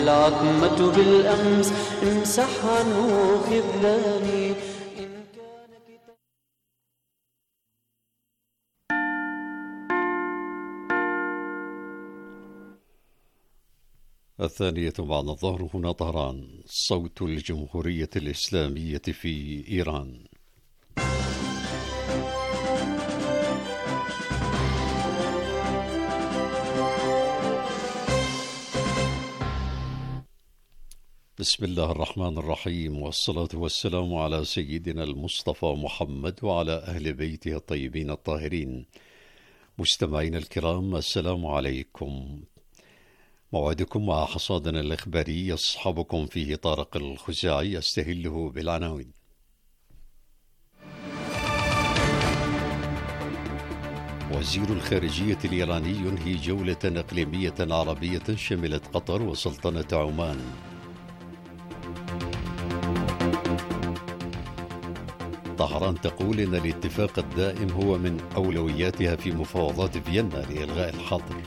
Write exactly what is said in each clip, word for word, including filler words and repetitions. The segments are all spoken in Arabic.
العتمة بالأمس امسح عنه خذلاني. الثانية بعد الظهر. هنا طهران، صوت الجمهورية الإسلامية في إيران. بسم الله الرحمن الرحيم، والصلاة والسلام على سيدنا المصطفى محمد وعلى أهل بيته الطيبين الطاهرين. مستمعين الكرام، السلام عليكم. موعدكم مع حصادنا الإخباري يصحبكم فيه طارق الخزاعي. أستهله بالعناوين. وزير الخارجية الإيراني ينهي جولة إقليمية عربية شملت قطر وسلطنة عمان. طهران تقول إن الاتفاق الدائم هو من أولوياتها في مفاوضات فيينا لإلغاء الحظر.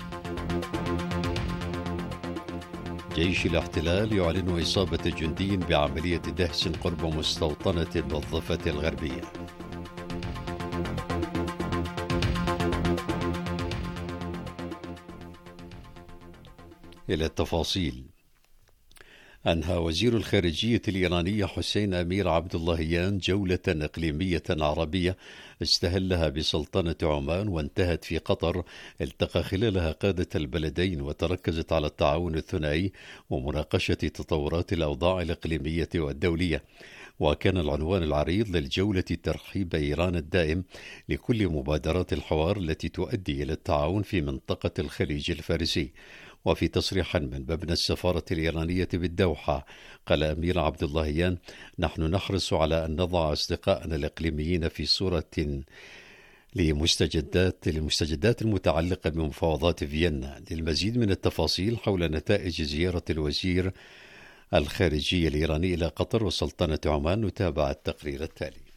جيش الاحتلال يعلن إصابة جندي بعملية دهس قرب مستوطنة الضفة الغربية. إلى التفاصيل. أنهى وزير الخارجية الإيراني حسين أمير عبد اللهيان جولة إقليمية عربية استهلها بسلطنة عمان وانتهت في قطر، التقى خلالها قادة البلدين وتركزت على التعاون الثنائي ومناقشة تطورات الأوضاع الإقليمية والدولية. وكان العنوان العريض للجولة ترحيب إيران الدائم لكل مبادرات الحوار التي تؤدي إلى التعاون في منطقة الخليج الفارسي. وفي تصريح من مبنى السفارة الإيرانية بالدوحة، قال أمير عبد اللهيان: نحن نحرص على أن نضع أصدقائنا الإقليميين في صورة لمستجدات المستجدات المتعلقة بمفاوضات فيينا. للمزيد من التفاصيل حول نتائج زيارة الوزير الخارجية الإيراني إلى قطر وسلطنة عمان نتابع التقرير التالي.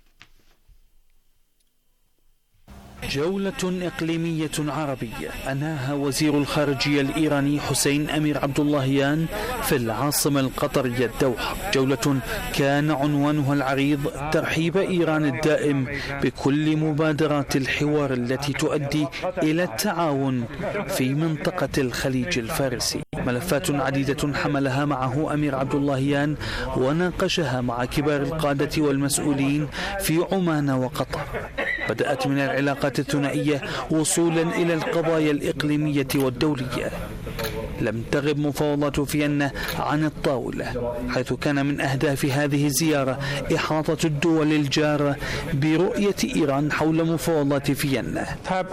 جولة إقليمية عربية أنهاها وزير الخارجية الإيراني حسين أمير عبد اللهيان في العاصمة القطرية الدوحة، جولة كان عنوانها العريض ترحيب إيران الدائم بكل مبادرات الحوار التي تؤدي إلى التعاون في منطقة الخليج الفارسي. ملفات عديدة حملها معه أمير عبد اللهيان وناقشها مع كبار القادة والمسؤولين في عمان وقطر. بدأت من العلاقات الثنائية وصولا إلى القضايا الإقليمية والدولية. لم تغب مفاوضات فيينا عن الطاولة، حيث كان من أهداف هذه الزيارة إحاطة الدول الجارة برؤية إيران حول مفاوضات فيينا.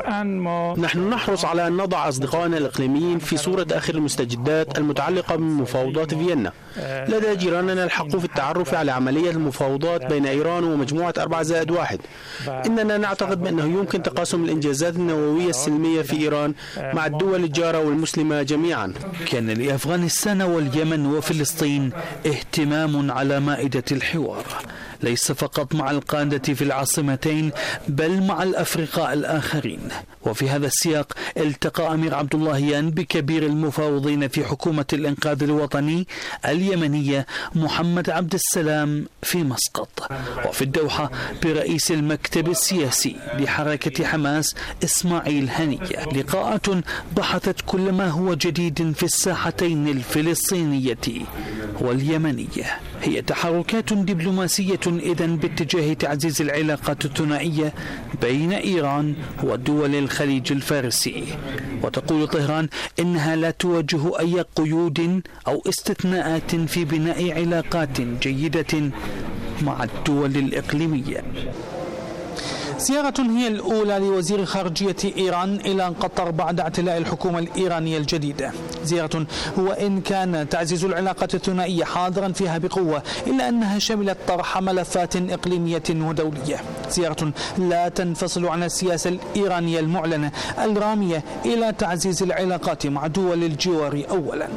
نحن نحرص على أن نضع أصدقائنا الإقليميين في صورة آخر المستجدات المتعلقة بمفاوضات فيينا. لدى جيراننا الحق في التعرف على عملية المفاوضات بين إيران ومجموعة أربعة زائد واحد. إننا نعتقد بأنه يمكن تقاسم الإنجازات النووية السلمية في إيران مع الدول الجارة والمسلمة جميعا. كان لأفغانستان واليمن وفلسطين اهتمام على مائدة الحوار، ليس فقط مع القادة في العاصمتين بل مع الأفرقاء الآخرين. وفي هذا السياق التقى أمير عبد اللهيان بكبير المفاوضين في حكومة الإنقاذ الوطني اليمنية محمد عبد السلام في مسقط، وفي الدوحة برئيس المكتب السياسي لحركة حماس إسماعيل هنية. لقاءات بحثت كل ما هو جديد في الساحتين الفلسطينية واليمنية. هي تحركات دبلوماسية إذن باتجاه تعزيز العلاقات الثنائية بين إيران ودول الخليج الفارسي. وتقول طهران إنها لا تواجه أي قيود أو استثناءات في بناء علاقات جيدة مع الدول الإقليمية. زيارة هي الأولى لوزير خارجية إيران إلى قطر بعد اعتلاء الحكومة الإيرانية الجديدة. زيارة وإن كان تعزيز العلاقات الثنائية حاضرا فيها بقوة، إلا أنها شملت طرح ملفات إقليمية ودولية. زيارة لا تنفصل عن السياسة الإيرانية المعلنة الرامية إلى تعزيز العلاقات مع دول الجوار أولا.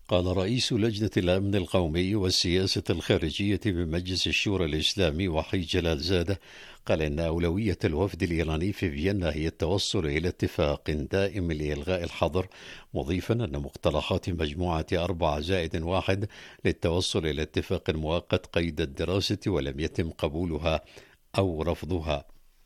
قال رئيس لجنة الأمن القومي والسياسة الخارجية بمجلس الشورى الإسلامي وحي جلال زادة قال إن أولوية الوفد الإيراني في فيينا هي التوصل إلى اتفاق دائم لإلغاء الحظر، مضيفا أن مقترحات مجموعة أربعة زائد واحد للتوصل إلى اتفاق مؤقت قيد الدراسة ولم يتم قبولها أو رفضها.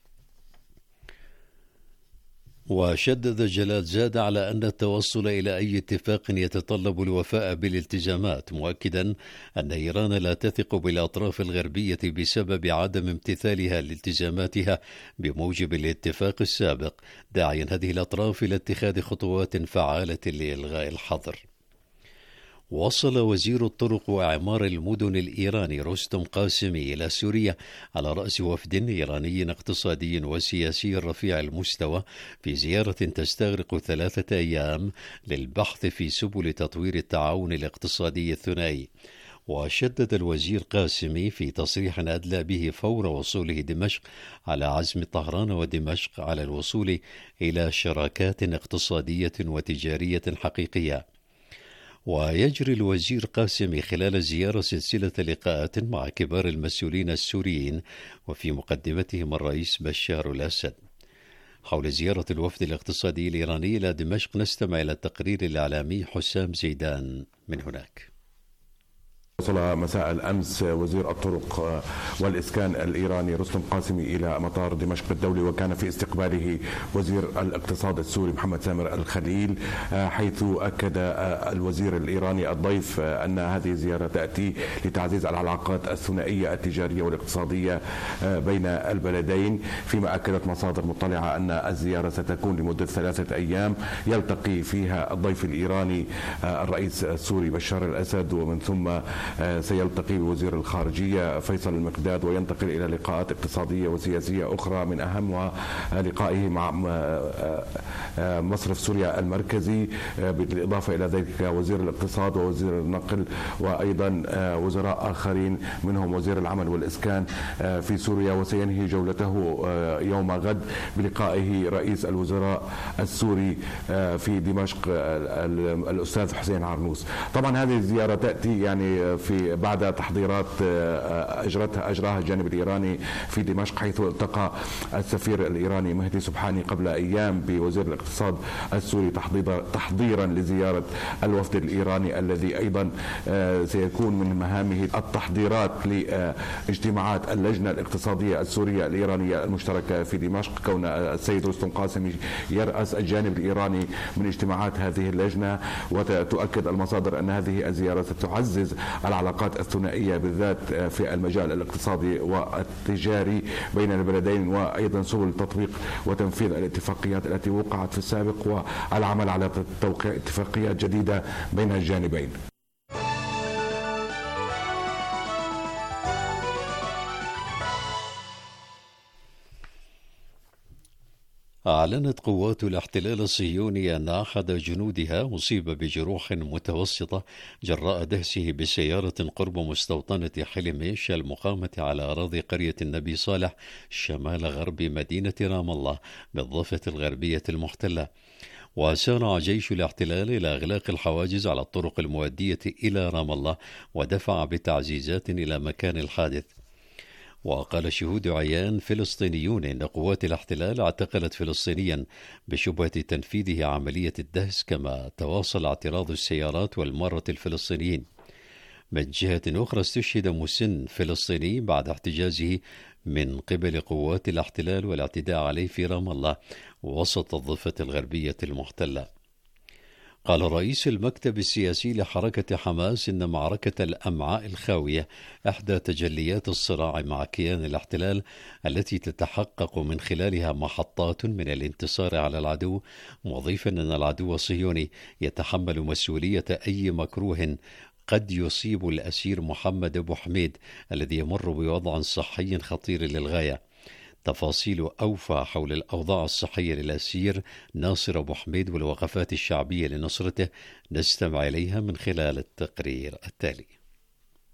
وشدد جلال زاد على أن التوصل إلى أي اتفاق يتطلب الوفاء بالالتزامات، مؤكدا أن إيران لا تثق بالأطراف الغربية بسبب عدم امتثالها لالتزاماتها بموجب الاتفاق السابق، داعيا هذه الأطراف إلى اتخاذ خطوات فعالة لإلغاء الحظر. وصل وزير الطرق وإعمار المدن الإيراني رستم قاسمي إلى سوريا على رأس وفد إيراني اقتصادي وسياسي رفيع المستوى في زيارة تستغرق ثلاثة أيام للبحث في سبل تطوير التعاون الاقتصادي الثنائي. وشدد الوزير قاسمي في تصريح أدلى به فور وصوله دمشق على عزم طهران ودمشق على الوصول إلى شراكات اقتصادية وتجارية حقيقية. ويجري الوزير قاسمي خلال الزيارة سلسلة لقاءات مع كبار المسؤولين السوريين وفي مقدمتهم الرئيس بشار الأسد. حول زيارة الوفد الاقتصادي الإيراني إلى دمشق نستمع إلى التقرير الإعلامي حسام زيدان من هناك. وصل مساء الأمس وزير الطرق والإسكان الإيراني رستم قاسمي إلى مطار دمشق الدولي، وكان في استقباله وزير الاقتصاد السوري محمد سامر الخليل، حيث أكد الوزير الإيراني الضيف أن هذه الزيارة تأتي لتعزيز العلاقات الثنائية التجارية والاقتصادية بين البلدين، فيما أكدت مصادر مطلعة أن الزيارة ستكون لمدة ثلاثة أيام يلتقي فيها الضيف الإيراني الرئيس السوري بشار الأسد، ومن ثم سيلتقي بوزير الخارجية فيصل المقداد، وينتقل إلى لقاءات اقتصادية وسياسية أخرى، من أهمها لقائه مع مصرف سوريا المركزي، بالإضافة إلى ذلك وزير الاقتصاد ووزير النقل وأيضا وزراء آخرين منهم وزير العمل والإسكان في سوريا. وسينهي جولته يوم غد بلقائه رئيس الوزراء السوري في دمشق الأستاذ حسين عرنوس. طبعا هذه الزيارة تأتي يعني في بعد تحضيرات أجرتها أجراها الجانب الإيراني في دمشق، حيث التقى السفير الإيراني مهدي سبحاني قبل أيام بوزير الاقتصاد السوري تحضيرا لزيارة الوفد الإيراني الذي أيضا سيكون من مهامه التحضيرات لاجتماعات اللجنة الاقتصادية السورية الإيرانية المشتركة في دمشق، كون السيد رستم قاسمي يرأس الجانب الإيراني من اجتماعات هذه اللجنة. وتؤكد المصادر أن هذه الزيارة ستعزز العلاقات الثنائية بالذات في المجال الاقتصادي والتجاري بين البلدين، وأيضا سبل تطبيق وتنفيذ الاتفاقيات التي وقعت في السابق والعمل على توقيع اتفاقيات جديدة بين الجانبين. أعلنت قوات الاحتلال الصهيوني أن أحد جنودها أصيب بجروح متوسطة جراء دهسه بسيارة قرب مستوطنة حلميش المقامة على أراضي قرية النبي صالح شمال غرب مدينة رام الله بالضفة الغربية المحتلة. وسارع جيش الاحتلال إلى إغلاق الحواجز على الطرق المؤدية إلى رام الله ودفع بتعزيزات إلى مكان الحادث. وقال شهود عيان فلسطينيون إن قوات الاحتلال اعتقلت فلسطينيا بشبهة تنفيذه عملية الدهس، كما تواصل اعتراض السيارات والمارة الفلسطينيين. من جهة أخرى استشهد مسن فلسطيني بعد احتجازه من قبل قوات الاحتلال والاعتداء عليه في رام الله وسط الضفة الغربية المحتلة. قال رئيس المكتب السياسي لحركة حماس إن معركة الأمعاء الخاوية إحدى تجليات الصراع مع كيان الاحتلال التي تتحقق من خلالها محطات من الانتصار على العدو، مضيفا أن العدو الصهيوني يتحمل مسؤولية أي مكروه قد يصيب الأسير محمد أبو حميد الذي يمر بوضع صحي خطير للغاية. تفاصيل أوفى حول الأوضاع الصحية للأسير ناصر أبو حميد والوقفات الشعبية لنصرته نستمع إليها من خلال التقرير التالي.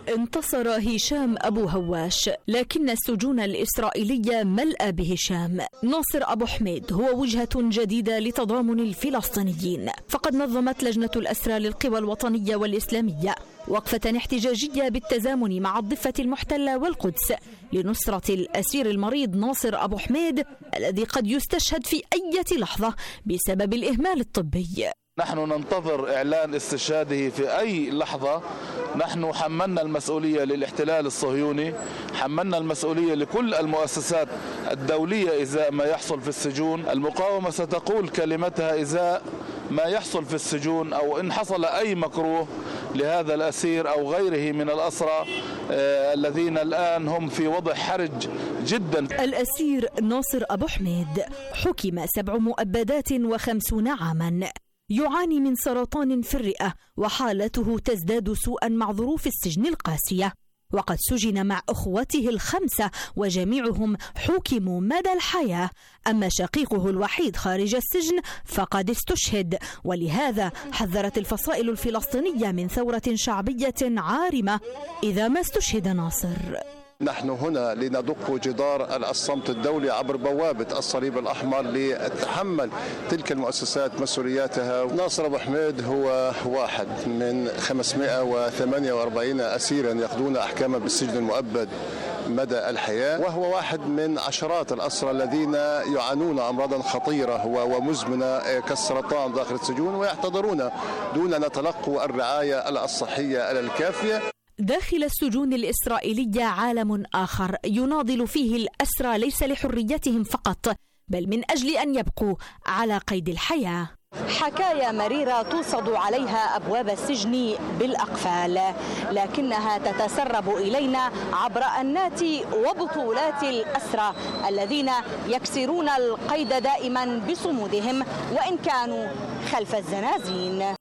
انتصر هشام أبو هواش، لكن السجون الإسرائيلية ملأى بهشام. ناصر أبو حميد هو وجهة جديدة لتضامن الفلسطينيين، فقد نظمت لجنة الأسرى للقوى الوطنية والإسلامية وقفة احتجاجية بالتزامن مع الضفة المحتلة والقدس لنصرة الأسير المريض ناصر أبو حميد الذي قد يستشهد في أي لحظة بسبب الإهمال الطبي. نحن ننتظر إعلان استشهاده في أي لحظة. نحن حملنا المسؤولية للاحتلال الصهيوني، حملنا المسؤولية لكل المؤسسات الدولية إزاء ما يحصل في السجون. المقاومة ستقول كلمتها إزاء ما يحصل في السجون، أو إن حصل أي مكروه لهذا الأسير أو غيره من الأسرى آه الذين الآن هم في وضع حرج جدا. الأسير ناصر أبو حميد حكم سبع مؤبدات وخمسون عاما، يعاني من سرطان في الرئة وحالته تزداد سوءا مع ظروف السجن القاسية، وقد سجن مع أخوته الخمسة وجميعهم حكموا مدى الحياة، أما شقيقه الوحيد خارج السجن فقد استشهد. ولهذا حذرت الفصائل الفلسطينية من ثورة شعبية عارمة إذا ما استشهد ناصر. نحن هنا لندق جدار الصمت الدولي عبر بوابة الصليب الأحمر لتتحمل تلك المؤسسات مسؤولياتها. ناصر أبو حميد هو واحد من خمسمائة وثمانية وأربعين أسيرا يقضون أحكاما بالسجن المؤبد مدى الحياة، وهو واحد من عشرات الأسرى الذين يعانون أمراضا خطيرة ومزمنة كالسرطان داخل السجون ويحتضرون دون أن يتلقوا الرعاية الصحية الكافية. داخل السجون الإسرائيلية عالم آخر يناضل فيه الأسرى ليس لحريتهم فقط، بل من أجل أن يبقوا على قيد الحياة. حكايا مريرة توصد عليها أبواب السجن بالأقفال، لكنها تتسرب إلينا عبر أنات وبطولات الأسرى الذين يكسرون القيد دائما بصمودهم وإن كانوا خلف الزنازين.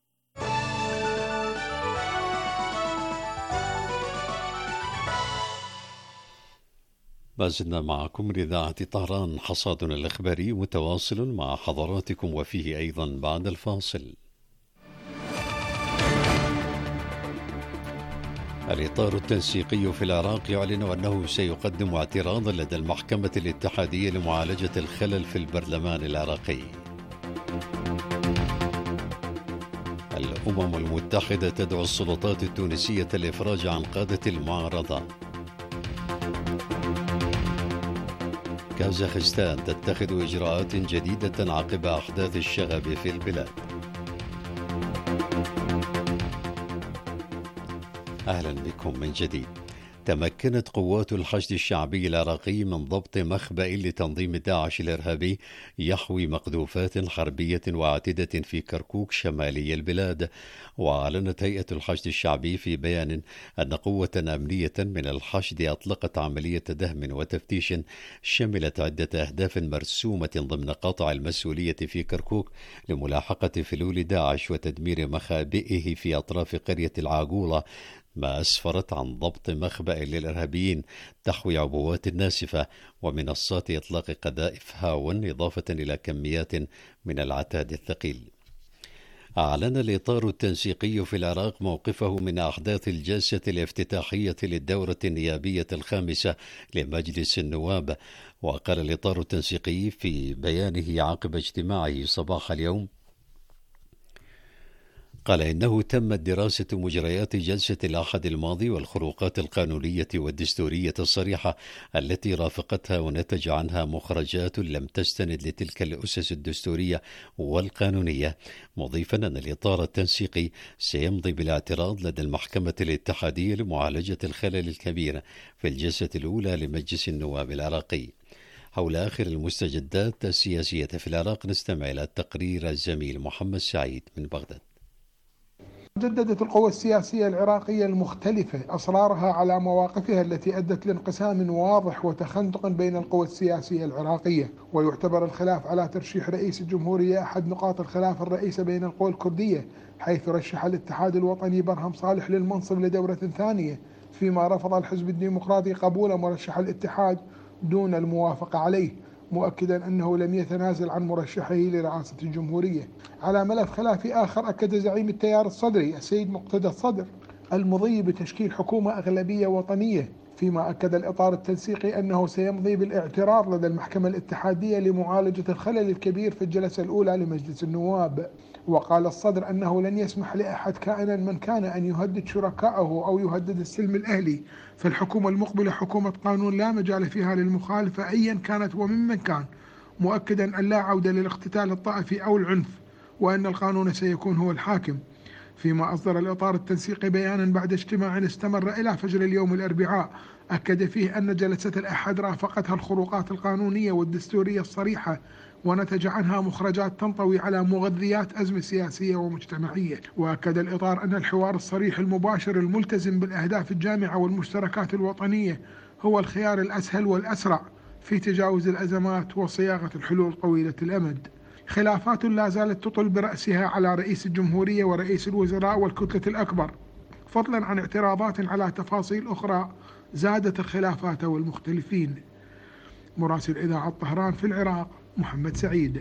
ما زلنا معكم من إذاعة طهران، حصادنا الإخباري متواصل مع حضراتكم وفيه أيضا بعد الفاصل. الإطار التنسيقي في العراق يعلن أنه سيقدم اعتراضا لدى المحكمة الاتحادية لمعالجة الخلل في البرلمان العراقي. الأمم المتحدة تدعو السلطات التونسية للإفراج عن قادة المعارضة. كازاخستان تتخذ إجراءات جديدة عقب أحداث الشغب في البلاد. أهلا بكم من جديد. تمكنت قوات الحشد الشعبي العراقي من ضبط مخبأ لتنظيم داعش الإرهابي يحوي مقذوفات حربية واعتدة في كركوك شمالي البلاد. وأعلنت هيئة الحشد الشعبي في بيان أن قوة أمنية من الحشد أطلقت عملية دهم وتفتيش شملت عدة أهداف مرسومة ضمن قطع المسؤولية في كركوك لملاحقة فلول داعش وتدمير مخابئه في أطراف قرية العاقولة، ما أسفرت عن ضبط مخبأ للإرهابيين تحوي عبوات ناسفة ومنصات إطلاق قذائف هاون، إضافة إلى كميات من العتاد الثقيل. أعلن الإطار التنسيقي في العراق موقفه من أحداث الجلسة الافتتاحية للدورة النيابية الخامسة لمجلس النواب. وقال الإطار التنسيقي في بيانه عقب اجتماعه صباح اليوم، قال إنه تمت دراسة مجريات جلسة الأحد الماضي والخروقات القانونية والدستورية الصريحة التي رافقتها ونتج عنها مخرجات لم تستند لتلك الأسس الدستورية والقانونية، مضيفا أن الإطار التنسيقي سيمضي بالاعتراض لدى المحكمة الاتحادية لمعالجة الخلل الكبير في الجلسة الأولى لمجلس النواب العراقي. حول آخر المستجدات السياسية في العراق نستمع إلى تقرير الزميل محمد سعيد من بغداد. جددت القوى السياسية العراقية المختلفة أصرارها على مواقفها التي أدت لانقسام واضح وتخندق بين القوى السياسية العراقية، ويعتبر الخلاف على ترشيح رئيس الجمهورية أحد نقاط الخلاف الرئيسة بين القوى الكردية، حيث رشح الاتحاد الوطني برهم صالح للمنصب لدورة ثانية، فيما رفض الحزب الديمقراطي قبول مرشح الاتحاد دون الموافقة عليه، مؤكدا أنه لم يتنازل عن مرشحه لرئاسة الجمهورية. على ملف خلافي آخر، أكد زعيم التيار الصدري السيد مقتدى الصدر المضي بتشكيل حكومة أغلبية وطنية، فيما أكد الإطار التنسيقي أنه سيمضي بالاعتراض لدى المحكمة الاتحادية لمعالجة الخلل الكبير في الجلسة الأولى لمجلس النواب. وقال الصدر أنه لن يسمح لأحد كائنا من كان أن يهدد شركائه أو يهدد السلم الأهلي، فالحكومة المقبلة حكومة قانون لا مجال فيها للمخالفة أيا كانت وممن كان، مؤكدا أن لا عودة للاقتتال الطائفي أو العنف، وأن القانون سيكون هو الحاكم. فيما أصدر الإطار التنسيقي بيانا بعد اجتماع استمر إلى فجر اليوم الأربعاء أكد فيه أن جلسة الأحد رافقتها الخروقات القانونية والدستورية الصريحة، ونتج عنها مخرجات تنطوي على مغذيات أزمة سياسية ومجتمعية. وأكد الإطار أن الحوار الصريح المباشر الملتزم بالأهداف الجامعة والمشتركات الوطنية هو الخيار الأسهل والأسرع في تجاوز الأزمات وصياغة الحلول طويلة الأمد. خلافات لا زالت تطل برأسها على رئيس الجمهورية ورئيس الوزراء والكتلة الأكبر، فضلا عن اعتراضات على تفاصيل أخرى زادت الخلافات والمختلفين. مراسل إذاعة طهران في العراق محمد سعيد.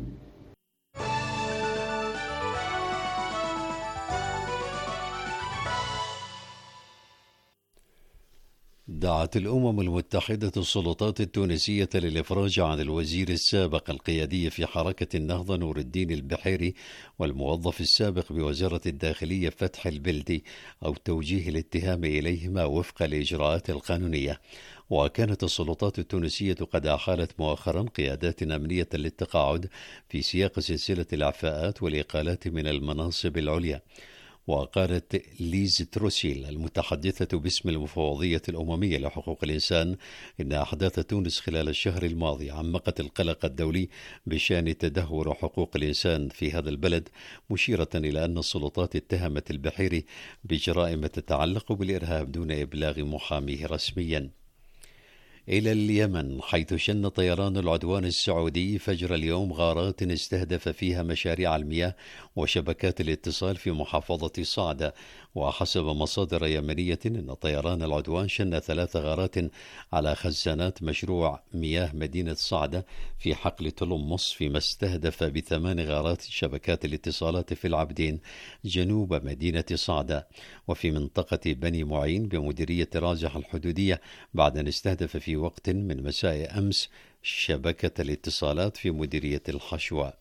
دعت الأمم المتحدة السلطات التونسية للإفراج عن الوزير السابق القيادي في حركة النهضة نور الدين البحيري والموظف السابق بوزارة الداخلية فتح البلدي أو توجيه الاتهام إليهما وفق الإجراءات القانونية. وكانت السلطات التونسية قد أحالت مؤخرا قيادات أمنية للتقاعد في سياق سلسلة الإعفاءات والإقالات من المناصب العليا. وقالت ليز تروسيل المتحدثة باسم المفوضية الأممية لحقوق الإنسان إن أحداث تونس خلال الشهر الماضي عمقت القلق الدولي بشأن تدهور حقوق الإنسان في هذا البلد، مشيرة إلى أن السلطات اتهمت البحيري بجرائم تتعلق بالإرهاب دون إبلاغ محاميه رسميا. إلى اليمن، حيث شن طيران العدوان السعودي فجر اليوم غارات استهدف فيها مشاريع المياه وشبكات الاتصال في محافظة صعدة. وحسب مصادر يمنية أن طيران العدوان شن ثلاث غارات على خزانات مشروع مياه مدينة صعدة في حقل تلمص، فيما استهدف بثمان غارات شبكات الاتصالات في العبدين جنوب مدينة صعدة وفي منطقة بني معين بمديرية راجح الحدودية، بعد أن استهدف في وقت من مساء أمس شبكة الاتصالات في مديرية الحشوة.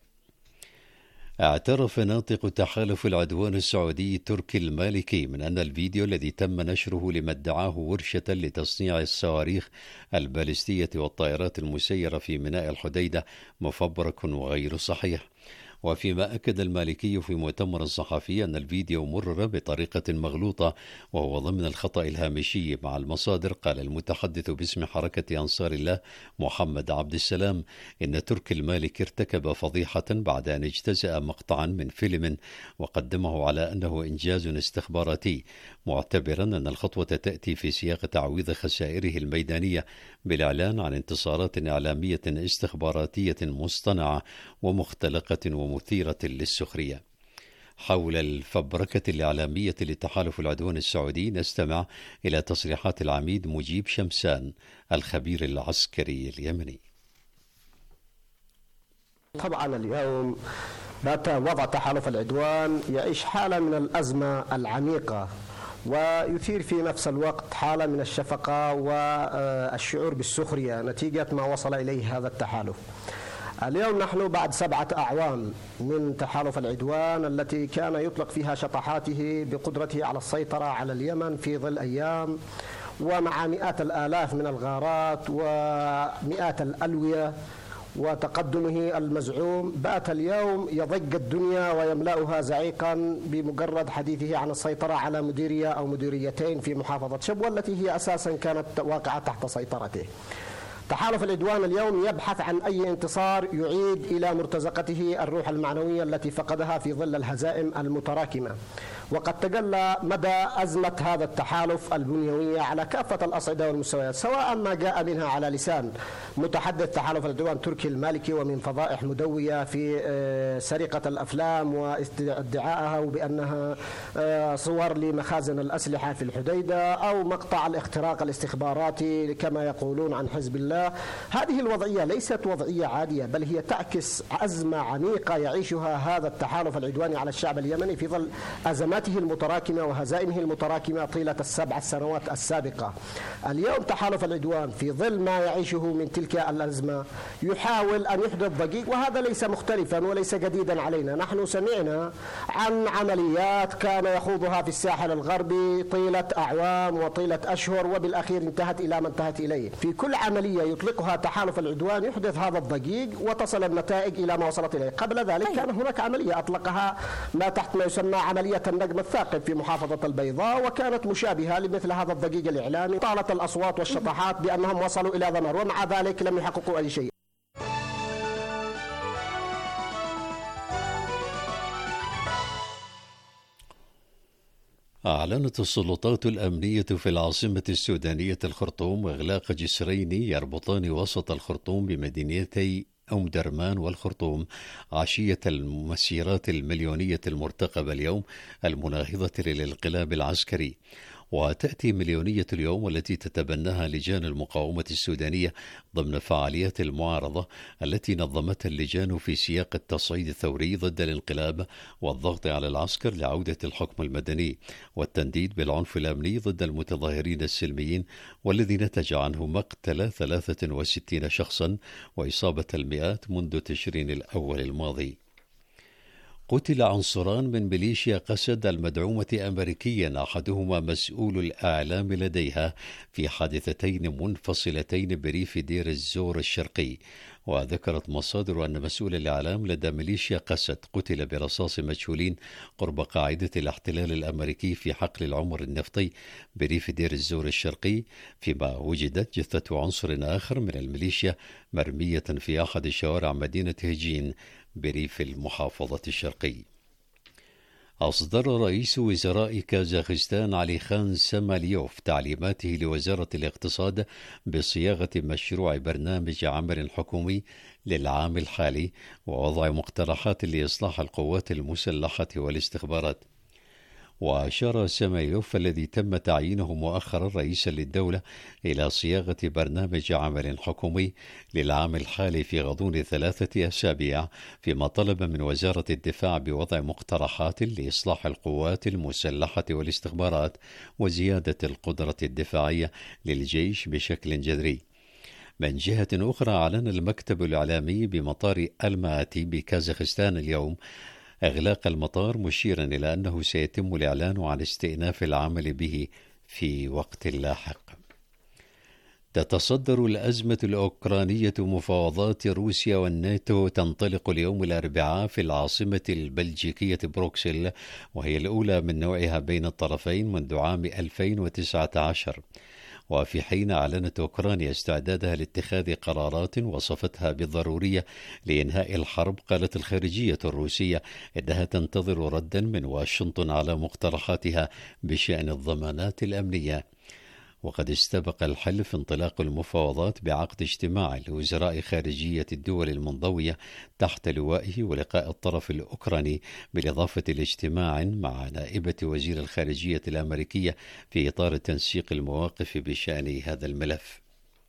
اعترف ناطق تحالف العدوان السعودي تركي المالكي من أن الفيديو الذي تم نشره لما ادعاه ورشة لتصنيع الصواريخ البالستية والطائرات المسيرة في ميناء الحديدة مفبرك وغير صحيح. وفيما أكد المالكي في مؤتمر صحفي أن الفيديو مرر بطريقة مغلوطة وهو ضمن الخطأ الهامشي مع المصادر، قال المتحدث باسم حركة أنصار الله محمد عبد السلام إن تركي المالكي ارتكب فضيحة بعد أن اجتزأ مقطعا من فيلم وقدمه على أنه إنجاز استخباراتي، معتبرا أن الخطوة تأتي في سياق تعويض خسائره الميدانية بالإعلان عن انتصارات إعلامية استخباراتية مصطنعة ومختلقة ومثيرة للسخرية. حول الفبركة الإعلامية لتحالف العدوان السعودي نستمع إلى تصريحات العميد مجيب شمسان الخبير العسكري اليمني. طبعا اليوم بات وضع تحالف العدوان يعيش حالة من الأزمة العميقة ويثير في نفس الوقت حالة من الشفقة والشعور بالسخرية نتيجة ما وصل إليه هذا التحالف. اليوم نحن بعد سبعة أعوام من تحالف العدوان التي كان يطلق فيها شطحاته بقدرته على السيطرة على اليمن في ظل أيام ومع مئات الآلاف من الغارات ومئات الألوية وتقدمه المزعوم، بات اليوم يضج الدنيا ويملأها زعيقا بمجرد حديثه عن السيطرة على مديرية أو مديريتين في محافظة شبوة التي هي أساسا كانت واقعة تحت سيطرته. تحالف العدوان اليوم يبحث عن أي انتصار يعيد إلى مرتزقته الروح المعنوية التي فقدها في ظل الهزائم المتراكمة. وقد تجلى مدى أزمة هذا التحالف البنيوية على كافة الأصعدة والمستويات، سواء ما جاء منها على لسان متحدث تحالف العدوان تركي المالكي ومن فضائح مدوية في سرقة الأفلام وادعائها بأنها صور لمخازن الأسلحة في الحديدة، أو مقطع الاختراق الاستخباراتي كما يقولون عن حزب الله. هذه الوضعية ليست وضعية عادية، بل هي تعكس أزمة عميقة يعيشها هذا التحالف العدواني على الشعب اليمني في ظل أزمات أزماته المتراكمة وهزائمه المتراكمة طيلة السبع سنوات السابقة. اليوم تحالف العدوان في ظل ما يعيشه من تلك الأزمة يحاول أن يحدث ضجيج، وهذا ليس مختلفا وليس جديدا علينا. نحن سمعنا عن عمليات كان يخوضها في الساحل الغربي طيلة أعوام وطيلة أشهر، وبالأخير انتهت إلى ما انتهت إليه. في كل عملية يطلقها تحالف العدوان يحدث هذا الضجيج وتصل النتائج إلى ما وصلت إليه. قبل ذلك كان هناك عملية أطلقها ما تحت ما يسمى عملية النجم الثاقب في محافظة البيضاء، وكانت مشابهة لمثل هذا الضجيج الإعلامي. طالت الأصوات والشطحات بأنهم وصلوا إلى ذمر، ومع ذلك لم يحققوا أي شيء. أعلنت السلطات الأمنية في العاصمة السودانية الخرطوم إغلاق جسرين يربطان وسط الخرطوم بمدينتي أم درمان والخرطوم عشية المسيرات المليونية المرتقبة اليوم المناهضة للانقلاب العسكري. وتأتي مليونية اليوم والتي تتبناها لجان المقاومة السودانية ضمن فعاليات المعارضة التي نظمتها اللجان في سياق التصعيد الثوري ضد الانقلاب والضغط على العسكر لعودة الحكم المدني والتنديد بالعنف الأمني ضد المتظاهرين السلميين، والذي نتج عنه مقتل ثلاثة وستين شخصا وإصابة المئات منذ تشرين الأول الماضي. قتل عنصران من ميليشيا قسد المدعومة أمريكيا، أحدهما مسؤول الأعلام لديها، في حادثتين منفصلتين بريف دير الزور الشرقي. وذكرت مصادر أن مسؤول الإعلام لدى ميليشيا قسد قتل برصاص مجهولين قرب قاعدة الاحتلال الأمريكي في حقل العمر النفطي بريف دير الزور الشرقي، فيما وجدت جثة عنصر آخر من الميليشيا مرمية في أحد شوارع مدينة هجين بريف المحافظة الشرقي. أصدر رئيس وزراء كازاخستان علي خان سماليوف تعليماته لوزارة الاقتصاد بصياغة مشروع برنامج عمل حكومي للعام الحالي ووضع مقترحات لإصلاح القوات المسلحة والاستخبارات. وأشار سماليوف الذي تم تعيينه مؤخرا رئيسا للدولة إلى صياغة برنامج عمل حكومي للعام الحالي في غضون ثلاثة أسابيع، فيما طلب من وزارة الدفاع بوضع مقترحات لإصلاح القوات المسلحة والاستخبارات وزيادة القدرة الدفاعية للجيش بشكل جذري. من جهة أخرى، أعلن المكتب الإعلامي بمطار الماتي بكازاخستان اليوم إغلاق المطار، مشيرا إلى أنه سيتم الإعلان عن استئناف العمل به في وقت لاحق. تتصدر الأزمة الأوكرانية مفاوضات روسيا والناتو تنطلق اليوم الأربعاء في العاصمة البلجيكية بروكسل، وهي الأولى من نوعها بين الطرفين منذ عام ألفين وتسعة عشر. وفي حين أعلنت أوكرانيا استعدادها لاتخاذ قرارات وصفتها بالضرورية لإنهاء الحرب، قالت الخارجية الروسية إنها تنتظر ردا من واشنطن على مقترحاتها بشأن الضمانات الأمنية. وقد استبق الحلف انطلاق المفاوضات بعقد اجتماع لوزراء خارجية الدول المنضوية تحت لوائه ولقاء الطرف الأوكراني، بالإضافة لاجتماع مع نائبة وزير الخارجية الأمريكية في إطار تنسيق المواقف بشأن هذا الملف.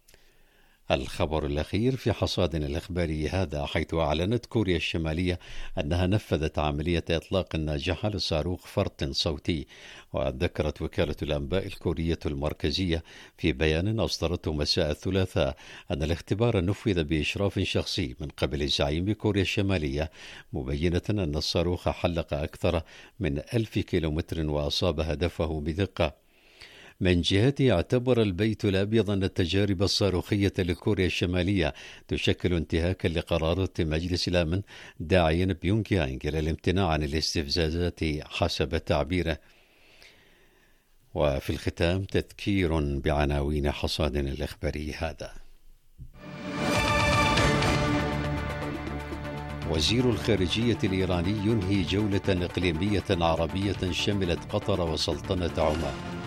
الخبر الأخير في حصادنا الإخباري هذا، حيث أعلنت كوريا الشمالية أنها نفذت عملية إطلاق ناجحة لصاروخ فرط صوتي. وذكرت وكالة الأنباء الكورية المركزية في بيان أصدرته مساء الثلاثاء أن الاختبار نفذ بإشراف شخصي من قبل زعيم كوريا الشمالية، مبينة أن الصاروخ حلق أكثر من ألف كيلومتر وأصاب هدفه بدقة. من جهته، اعتبر البيت الأبيض أن التجارب الصاروخية لكوريا الشمالية تشكل انتهاكا لقرارات مجلس الأمن، داعيا بيونغ يانغ إلى الامتناع عن الاستفزازات حسب تعبيره. وفي الختام تذكير بعناوين حصادنا الإخباري هذا. وزير الخارجية الإيراني ينهي جولة إقليمية عربية شملت قطر وسلطنة عمان.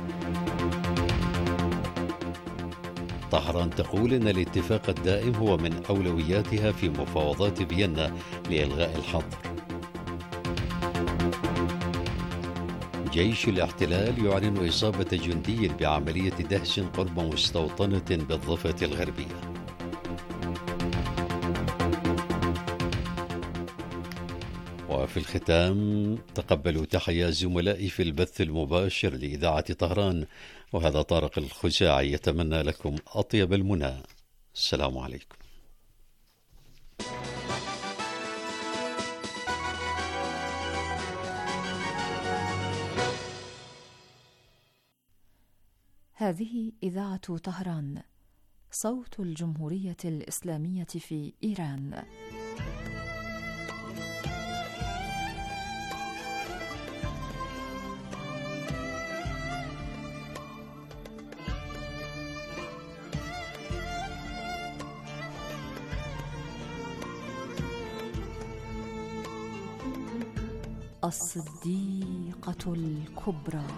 طهران تقول إن الاتفاق الدائم هو من أولوياتها في مفاوضات فيينا لإلغاء الحظر. جيش الاحتلال يعلن إصابة جندي بعملية دهس قرب مستوطنة بالضفة الغربية. وفي الختام تقبلوا تحيا زملائي في البث المباشر لإذاعة طهران، وهذا طارق الخزاعي يتمنى لكم أطيب المنى. السلام عليكم. هذه إذاعة طهران، صوت الجمهورية الإسلامية في إيران. الصديقة الكبرى.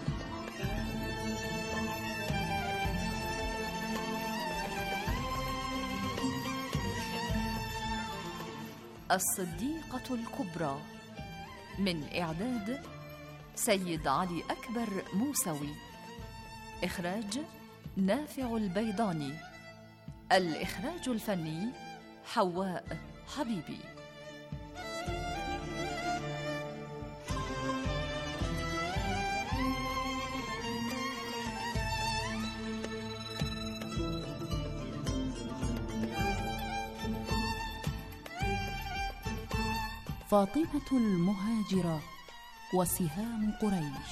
الصديقة الكبرى، من إعداد سيد علي أكبر موسوي، إخراج نافع البيضاني، الإخراج الفني حواء حبيبي. فاطمة المهاجرة وسهام قريش.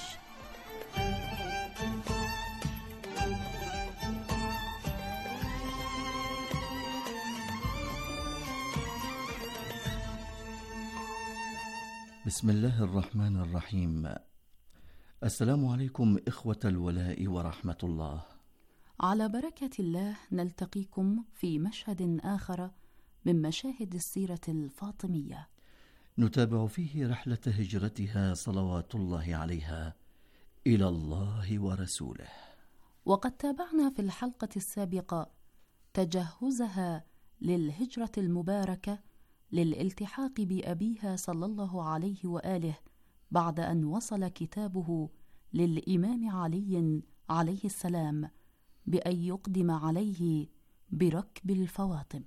بسم الله الرحمن الرحيم. السلام عليكم إخوة الولاء ورحمة الله. على بركة الله نلتقيكم في مشهد آخر من مشاهد السيرة الفاطمية، نتابع فيه رحلة هجرتها صلوات الله عليها إلى الله ورسوله. وقد تابعنا في الحلقة السابقة تجهزها للهجرة المباركة للالتحاق بأبيها صلى الله عليه وآله بعد أن وصل كتابه للإمام علي عليه السلام بأن يقدم عليه بركب الفواطم.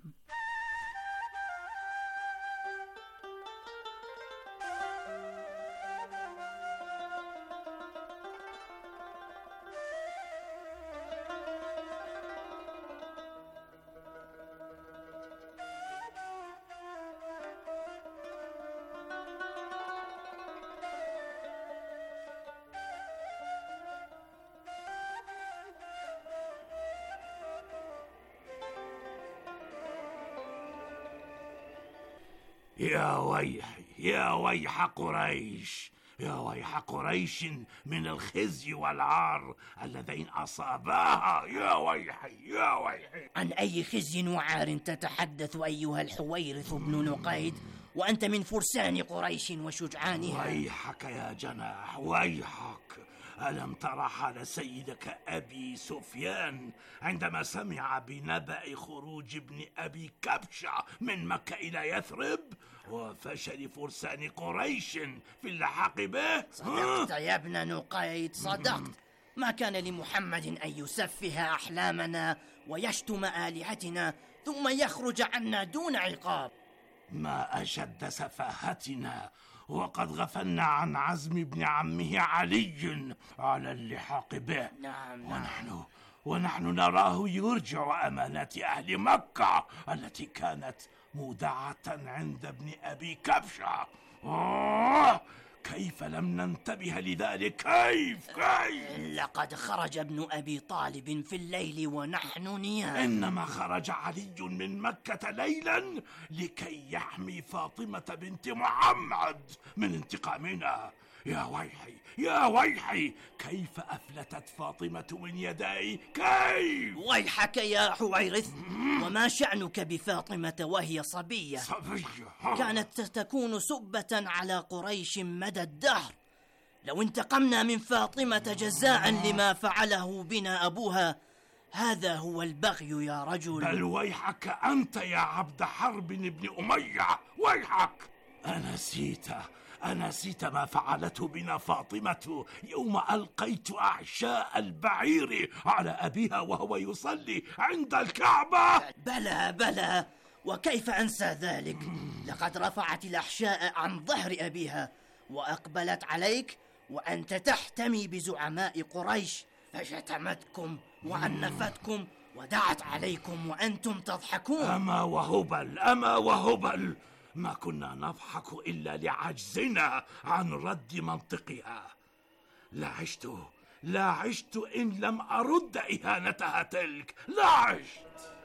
يا ويح يا ويح قريش، يا ويح قريش من الخزي والعار اللذين أصاباها. يا ويحي يا ويحي. عن أي خزي وعار تتحدث أيها الحويرث بن نقيد وأنت من فرسان قريش وشجعانها؟ ويحك يا جناح ويحك. ألم ترى حال سيدك أبي سفيان عندما سمع بنبأ خروج ابن أبي كبشة من مكة إلى يثرب وفشل فرسان قريش في اللحاق به؟ صدقت يا ابن نقيد، صدقت. ما كان لمحمد أن يسفه أحلامنا ويشتم آلهتنا ثم يخرج عنا دون عقاب. ما أشد سفاهتنا، وقد غفلنا عن عزم ابن عمه علي على اللحاق به. نعم نعم. ونحن ونحن نراه يرجع أمانات أهل مكة التي كانت مودعة عند ابن أبي كبشة. آه كيف لم ننتبه لذلك؟ كيف كيف لقد خرج ابن أبي طالب في الليل ونحن نيام. إنما خرج علي من مكة ليلا لكي يحمي فاطمة بنت محمد من انتقامنا. يا ويحي يا ويحي، كيف أفلتت فاطمة من يدي؟ كيف؟ ويحك يا حويرث، وما شأنك بفاطمة وهي صبية؟ صبية كانت تكون سبة على قريش مدى الدهر. لو انتقمنا من فاطمة جزاء لما فعله بنا أبوها، هذا هو البغي يا رجل. بل ويحك أنت يا عبد حرب بن أمية، ويحك. أنسيت أنسيت ما فعلته بنا فاطمة يوم ألقيت أعشاء البعير على أبيها وهو يصلي عند الكعبة؟ بلى بلى، وكيف أنسى ذلك؟ لقد رفعت الأحشاء عن ظهر أبيها وأقبلت عليك وأنت تحتمي بزعماء قريش، فشتمتكم وعنفتكم ودعت عليكم وأنتم تضحكون. أما وهبل أما وهبل، ما كنا نضحك إلا لعجزنا عن رد منطقها. لا عشت لا عشت إن لم أرد إهانتها تلك، لا عشت.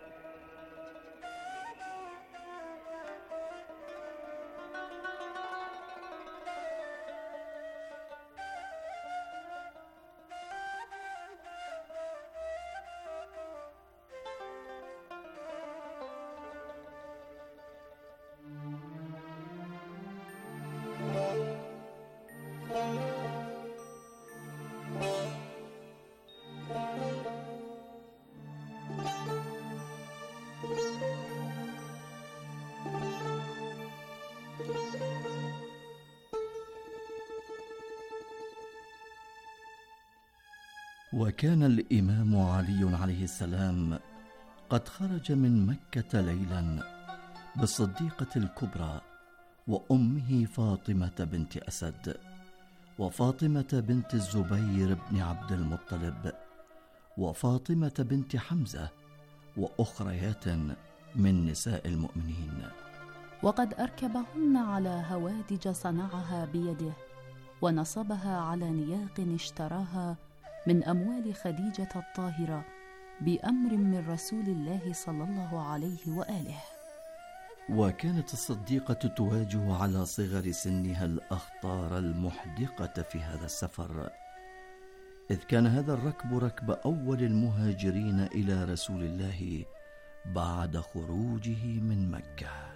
وكان الإمام علي عليه السلام قد خرج من مكة ليلا بالصديقة الكبرى وأمه فاطمة بنت أسد، وفاطمة بنت الزبير بن عبد المطلب، وفاطمة بنت حمزة، وأخريات من نساء المؤمنين. وقد أركبهن على هوادج صنعها بيده، ونصبها على نياق اشتراها من أموال خديجة الطاهرة بأمر من رسول الله صلى الله عليه وآله. وكانت الصديقة تواجه على صغر سنها الأخطار المحدقة في هذا السفر، إذ كان هذا الركب ركب أول المهاجرين إلى رسول الله بعد خروجه من مكة.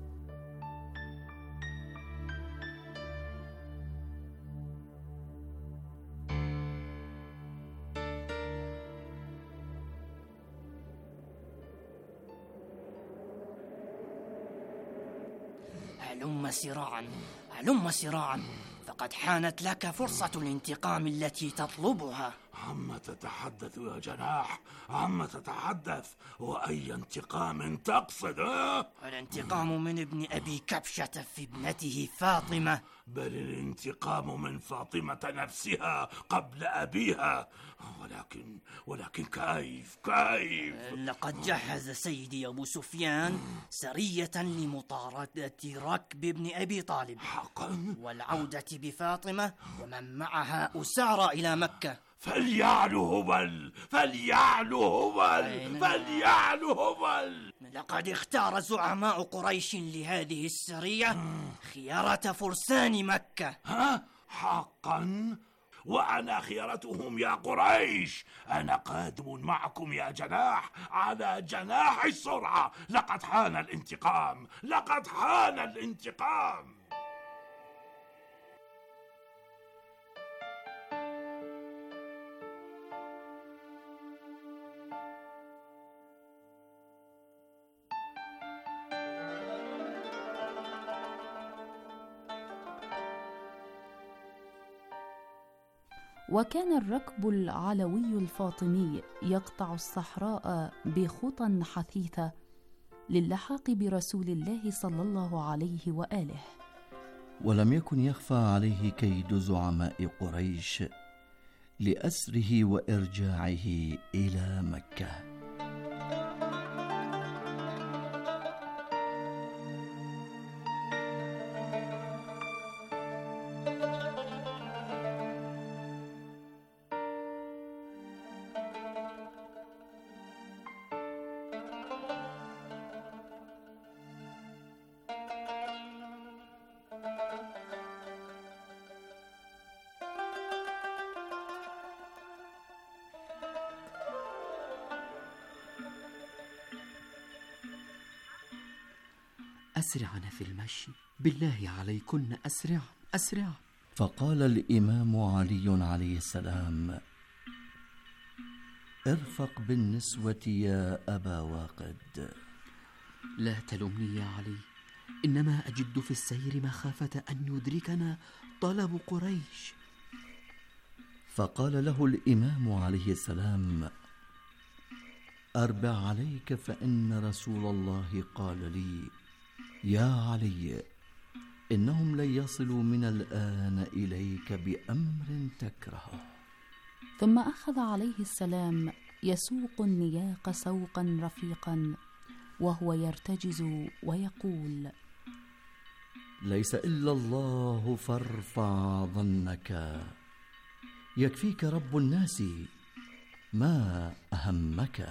هلم سراعا هلم سراعا، فقد حانت لك فرصة الانتقام التي تطلبها. عما تتحدث يا جناح؟ عما تتحدث؟ وأي انتقام تقصد؟ الانتقام من ابن أبي كبشة في ابنته فاطمة. بل الانتقام من فاطمة نفسها قبل أبيها. ولكن ولكن كيف كيف؟ لقد جهز سيدي أبو سفيان سرية لمطاردة ركب ابن أبي طالب حقا، والعودة بفاطمة ومن معها أسارى إلى مكة. فليعلو هبل فليعلو هبل فليعلو هبل. لقد اختار زعماء قريش لهذه السرية خيارة فرسان مكة. ها؟ حقا؟ وأنا خيرتهم يا قريش. أنا قادم معكم يا جناح على جناح السرعة. لقد حان الانتقام لقد حان الانتقام. وكان الركب العلوي الفاطمي يقطع الصحراء بخطى حثيثة للحاق برسول الله صلى الله عليه وآله. ولم يكن يخفى عليه كيد زعماء قريش لأسره وإرجاعه إلى مكة. أسرعن في المشي، بالله عليكن أسرعن أسرعن. فقال الإمام علي عليه السلام: ارفق بالنسوة يا أبا واقد. لا تلمني يا علي، إنما أجد في السير مخافة أن يدركنا طلب قريش. فقال له الإمام عليه السلام: أربع عليك، فإن رسول الله قال لي: يا علي، إنهم لن يصلوا من الآن إليك بأمر تكرهه. ثم أخذ عليه السلام يسوق النياق سوقا رفيقا وهو يرتجز ويقول: ليس إلا الله فارفع ظنك، يكفيك رب الناس ما أهمك.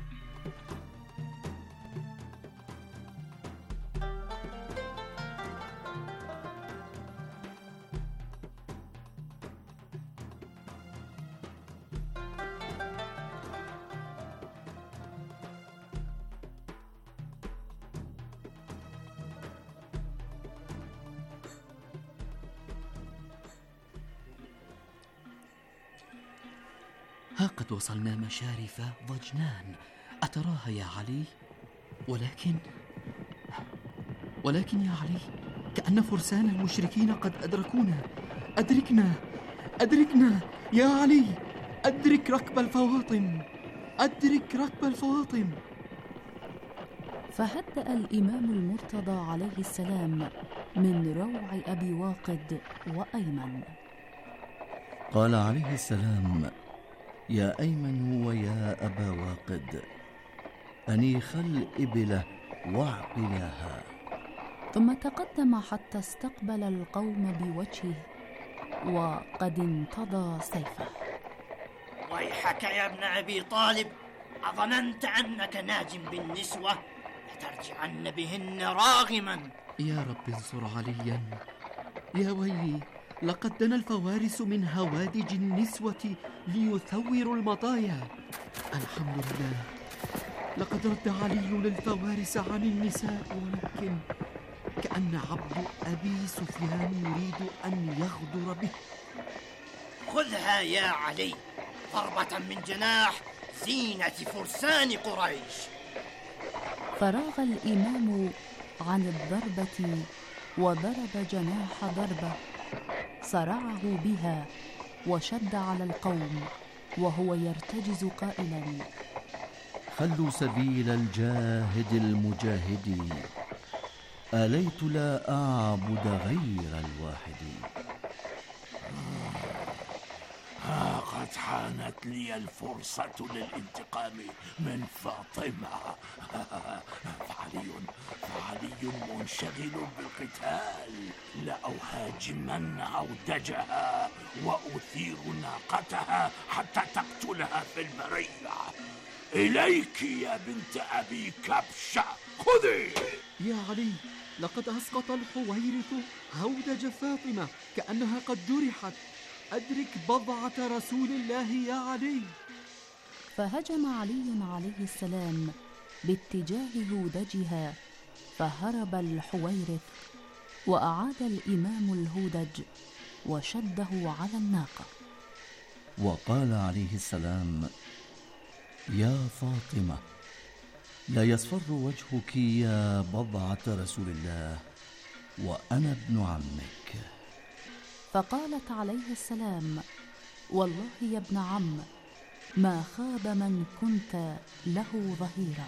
ها قد وصلنا مشارف ضجنان، أتراها يا علي؟ ولكن ولكن يا علي، كأن فرسان المشركين قد أدركونا. أدركنا أدركنا يا علي، أدرك ركب الفواطم، أدرك ركب الفواطم. فهدأ الإمام المرتضى عليه السلام من روع أبي واقد وأيمن. قال عليه السلام: يا أيمن ويا أبا واقد، أنيخ الإبل واعقلاها. ثم تقدم حتى استقبل القوم بوجهه وقد انتضى سيفه. ويحك يا ابن أبي طالب، أظننت أنك ناج بالنسوة لترجعن بهن راغما. يا رب انصر عليا، يا ويلي، لقد دنا الفوارس من هوادج النسوة ليثوروا المطايا. الحمد لله، لقد رد علي الفوارس عن النساء، ولكن كأن عبد أبي سفيان يريد أن يغدر به. خذها يا علي، ضربة من جناح زينة فرسان قريش. فراغ الإمام عن الضربة وضرب جناح ضربة، صرعه بها وشد على القوم وهو يرتجز قائلا: خلوا سبيل الجاهد المجاهد، آليت لا أعبد غير الواحد. ها قد حانت لي الفرصة للانتقام من فاطمة. فعلي فعلي منشغل بالقتال، لأهاجمن أودجها وأثير ناقتها حتى تقتلها في البرية. إليك يا بنت أبي كبشة، خذي. يا علي، لقد أسقط الحويرث هودج فاطمة، كأنها قد جرحت. أدرك بضعة رسول الله يا علي. فهجم علي عليه السلام باتجاه هودجها، فهرب الحويرث وأعاد الإمام الهودج وشده على الناقة. وقال عليه السلام: يا فاطمة، لا يصفر وجهك يا بضعة رسول الله، وأنا ابن عمك. فقالت عليه السلام: والله يا ابن عم، ما خاب من كنت له ظهيرا.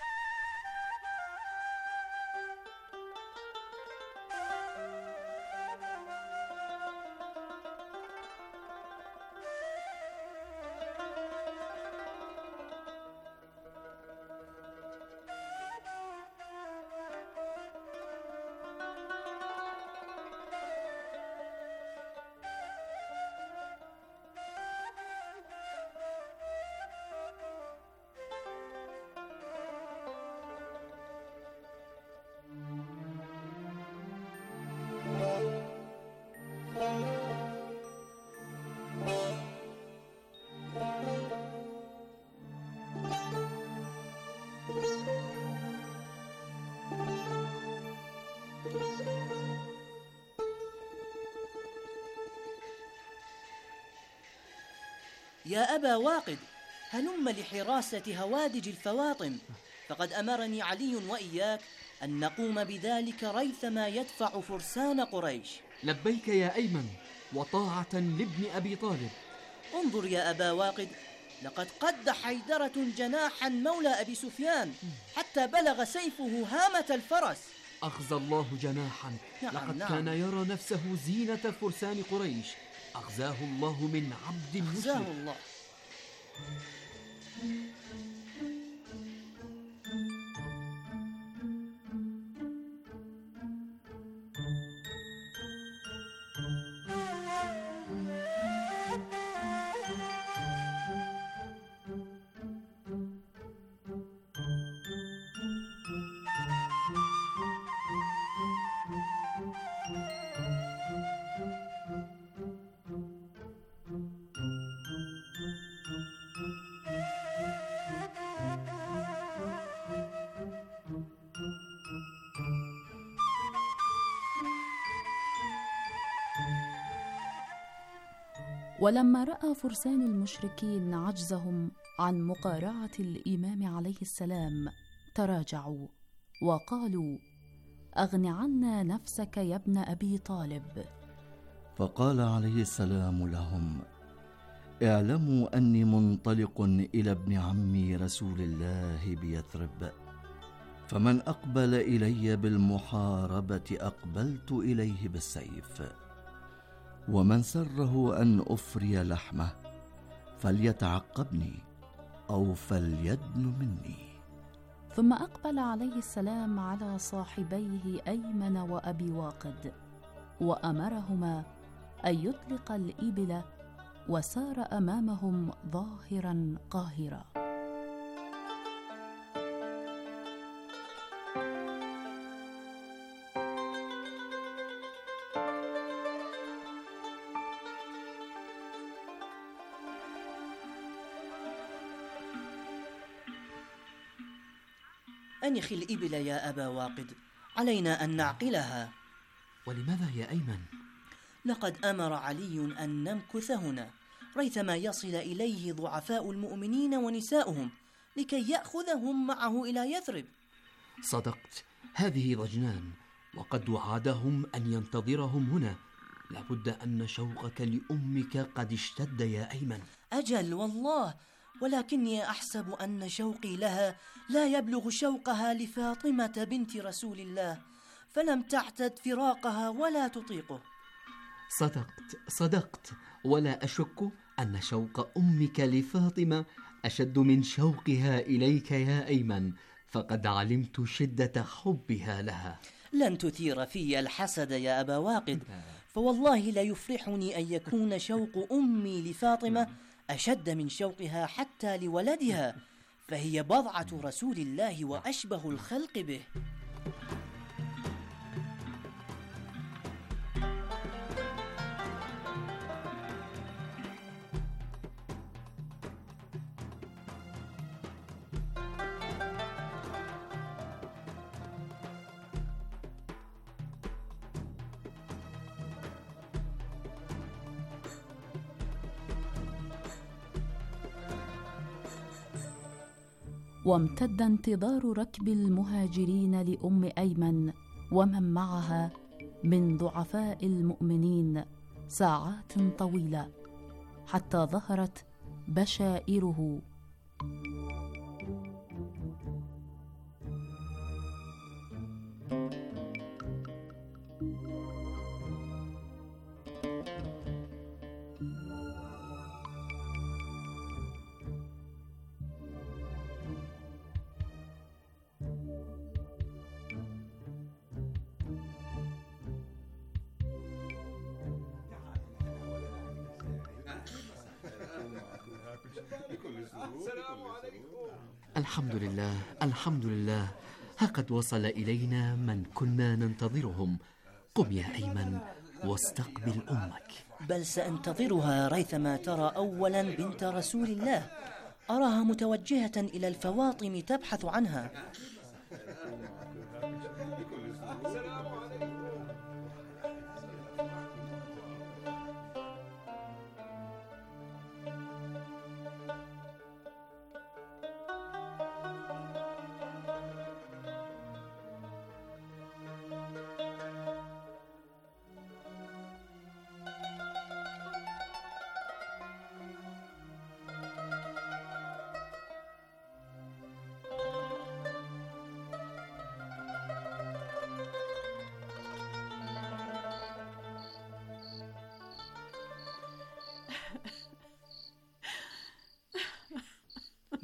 يا أبا واقد، هلم لحراسة هوادج الفواطم، فقد أمرني علي وإياك أن نقوم بذلك ريثما يدفع فرسان قريش. لبيك يا أيمن، وطاعة لابن أبي طالب. انظر يا أبا واقد، لقد قد حيدرة جناحا مولى أبي سفيان حتى بلغ سيفه هامة الفرس. أخزى الله جناحا. نعم لقد نعم. كان يرى نفسه زينة فرسان قريش. أخزاه الله من عبد مشرك. أخزاه الله. ولما رأى فرسان المشركين عجزهم عن مقارعة الإمام عليه السلام تراجعوا وقالوا: أغن عنا نفسك يا ابن أبي طالب. فقال عليه السلام لهم: اعلموا أني منطلق إلى ابن عمي رسول الله بيثرب، فمن أقبل إلي بالمحاربة أقبلت إليه بالسيف، ومن سره أن أفري لحمه فليتعقبني أو فليدن مني. ثم أقبل عليه السلام على صاحبيه أيمن وأبي واقد وأمرهما أن يطلق الإبل، وسار أمامهم ظاهرا قاهرا. أنخ الإبل يا أبا واقد، علينا أن نعقلها. ولماذا يا أيمن؟ لقد أمر علي أن نمكث هنا ريثما يصل إليه ضعفاء المؤمنين ونساؤهم لكي يأخذهم معه إلى يثرب. صدقت، هذه ضجنان، وقد وعدهم أن ينتظرهم هنا. لابد أن شوقك لأمك قد اشتد يا أيمن. أجل والله، ولكني أحسب أن شوقي لها لا يبلغ شوقها لفاطمة بنت رسول الله، فلم تعتد فراقها ولا تطيقه. صدقت صدقت، ولا أشك أن شوق أمك لفاطمة أشد من شوقها إليك يا أيمن، فقد علمت شدة حبها لها. لن تثير في الحسد يا أبا واقد، فوالله لا يفرحني أن يكون شوق أمي لفاطمة أشد من شوقها حتى لولدها، فهي بضعة رسول الله وأشبه الخلق به. وامتد انتظار ركب المهاجرين لأم أيمن ومن معها من ضعفاء المؤمنين ساعات طويلة، حتى ظهرت بشائره. الحمد لله الحمد لله، ها قد وصل إلينا من كنا ننتظرهم. قم يا أيمن واستقبل أمك. بل سأنتظرها ريثما ترى أولا بنت رسول الله، أراها متوجهة إلى الفواطم تبحث عنها.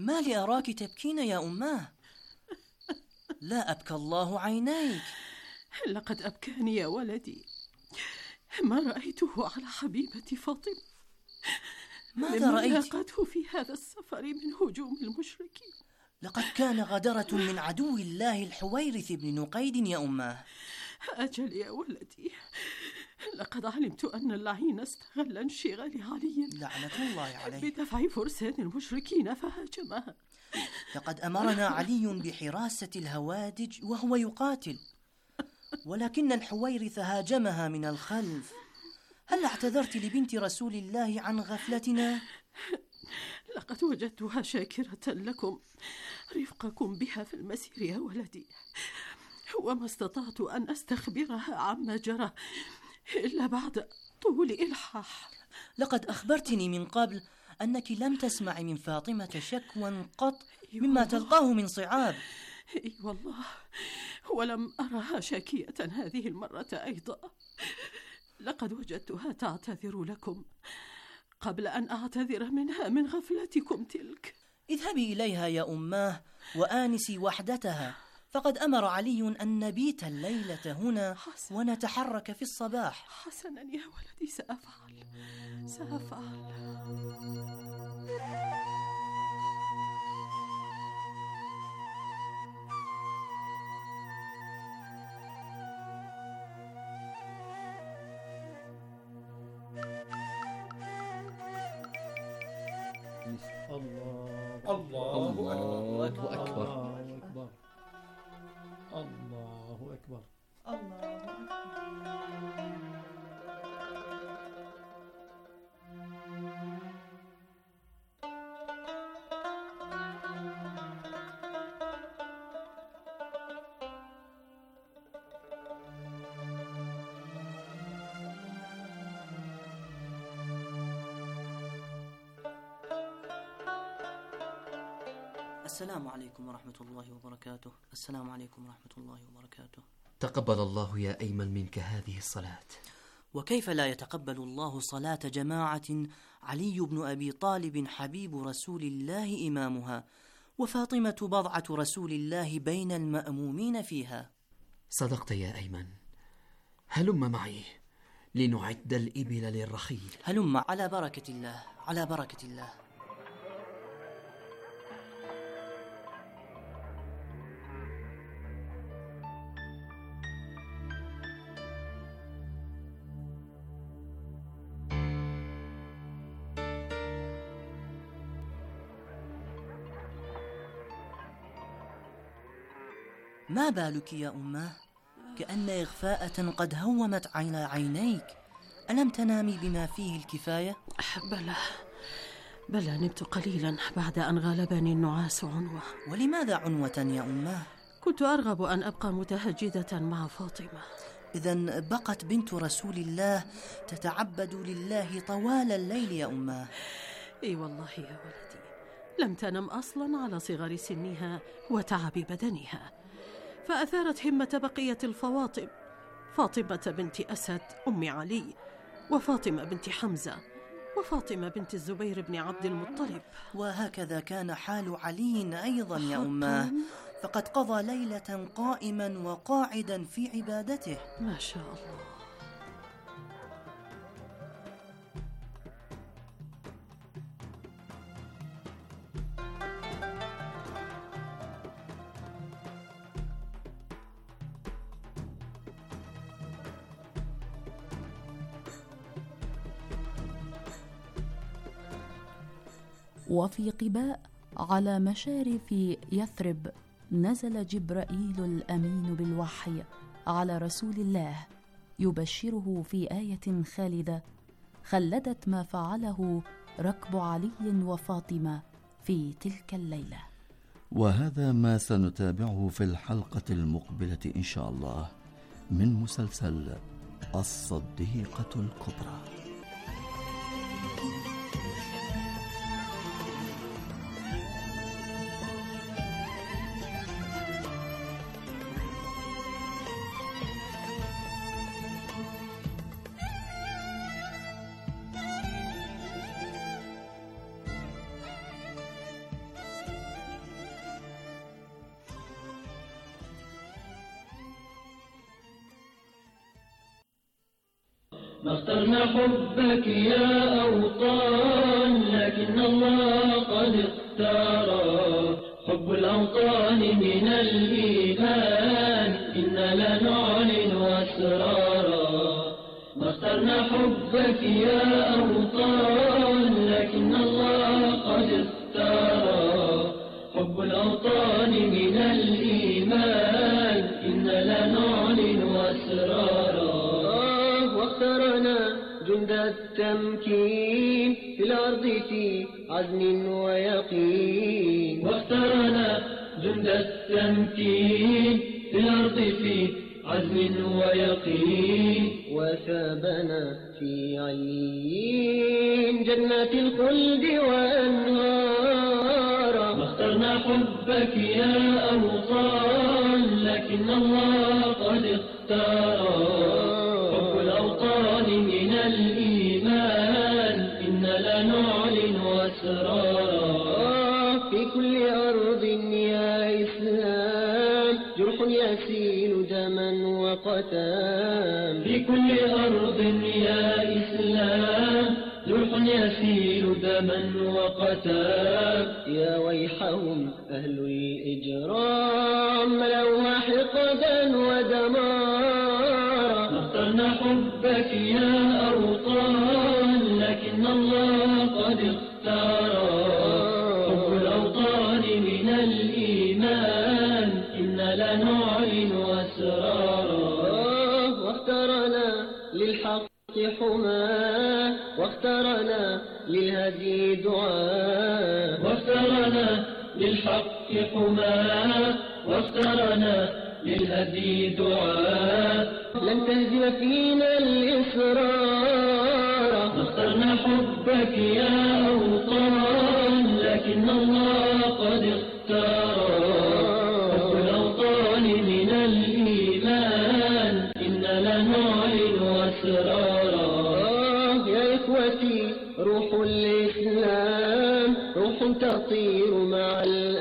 ما لي أراك تبكين يا أماه؟ لا أبكى الله عينيك. لقد أبكاني يا ولدي ما رأيته على حبيبتي فاطمة. ماذا رأيت؟ لاقته في هذا السفر من هجوم المشركين. لقد كان غدرة من عدو الله الحويرث بن نقيد يا أماه. أجل يا ولدي، لقد علمت أن اللعين استغل انشغال علي لعنة الله عليه بدفع فرسان المشركين فهاجمها. لقد أمرنا علي بحراسة الهوادج وهو يقاتل، ولكن الحويرث هاجمها من الخلف. هل اعتذرت لبنت رسول الله عن غفلتنا؟ لقد وجدتها شاكرة لكم رفقكم بها في المسير يا ولدي، وما استطعت أن أستخبرها عما جرى إلا بعد طول إلحاح. لقد أخبرتني من قبل أنك لم تسمع من فاطمة شكوى قط مما تلقاه من صعاب. اي والله، ولم أرها شاكية هذه المرة أيضا. لقد وجدتها تعتذر لكم قبل أن أعتذر منها من غفلتكم تلك. اذهبي إليها يا أماه وآنسي وحدتها، فقد أمر علي أن نبيت الليلة هنا حسن. ونتحرك في الصباح. حسنا يا ولدي، سأفعل سأفعل. الله الله الله أكبر أكبر الله أكبر الله أكبر الله أكبر. السلام عليكم ورحمة الله وبركاته. السلام عليكم ورحمة الله وبركاته. تقبل الله يا أيمن منك هذه الصلاة. وكيف لا يتقبل الله صلاة جماعة علي بن أبي طالب حبيب رسول الله إمامها، وفاطمة بضعة رسول الله بين المأمومين فيها. صدقت يا أيمن. هلم معي لنعد الإبل للرحيل. هلم على بركة الله، على بركة الله. ما بالك يا أماه؟ كأن إغفاءة قد هومت على عينيك. ألم تنامي بما فيه الكفاية؟ بلى بلى، نمت قليلا بعد أن غلبني النعاس عنوة. ولماذا عنوة يا أماه؟ كنت أرغب أن أبقى متهجدة مع فاطمة. إذن بقت بنت رسول الله تتعبد لله طوال الليل يا أماه. إي والله يا ولدي، لم تنم أصلا على صغر سنها وتعب بدنها، فأثارت همة بقية الفواطم، فاطمة بنت أسد أم علي، وفاطمة بنت حمزة، وفاطمة بنت الزبير بن عبد المطلب. وهكذا كان حال علي أيضا يا أماه، فقد قضى ليلة قائما وقاعدا في عبادته. ما شاء الله. وفي قباء على مشارف يثرب نزل جبرائيل الأمين بالوحي على رسول الله يبشره في آية خالدة خلدت ما فعله ركب علي وفاطمة في تلك الليلة. وهذا ما سنتابعه في الحلقة المقبلة إن شاء الله من مسلسل الصديقة الكبرى. ما اخترنا حبك يا أوطان، لكن الله قد اختار حب الأوطان من الإيمان، إنا لنعلن أسرارا. ما اخترنا حبك يا أوطان، لكن الله قد اختار حب الأوطان من الإيمان، إنا لنعلن أسرارا. واخترنا جند التمكين في الأرض في عزم ويقين، واخترنا جند التمكين في الأرض في عزم ويقين، وثابنا في عليين جنات الخلد وأنهارا. ما اخترنا حبك يا أوطان، لكن الله قد اختار حب الأوطان من الإيمان، إنا لنعلن أسرارا. في كل أرض يا إسلام جرح يسيل دما وقتام، في كل أرض يا إسلام جرح يسيل دما وقتام. يا ويحهم أهل الإجرام ملوها حقدا ودمارا. ما اخترنا حبك يا أوطان، لكن الله قد اختار حب الأوطان من الإيمان، إنا لنعلن أسرارا. واخترنا للحق حماه، واخترنا للهدي دعاء، واخترنا للحق حماه، واخترنا للهدي دعاء. لن تهزم فينا الإصرار. ما اخترنا حبك يا أوطان، لكن الله قد اختار حب الأوطان من الإيمان، إنا لنعلن أسرارا. يا إخوتي روح الإسلام روح تطير مع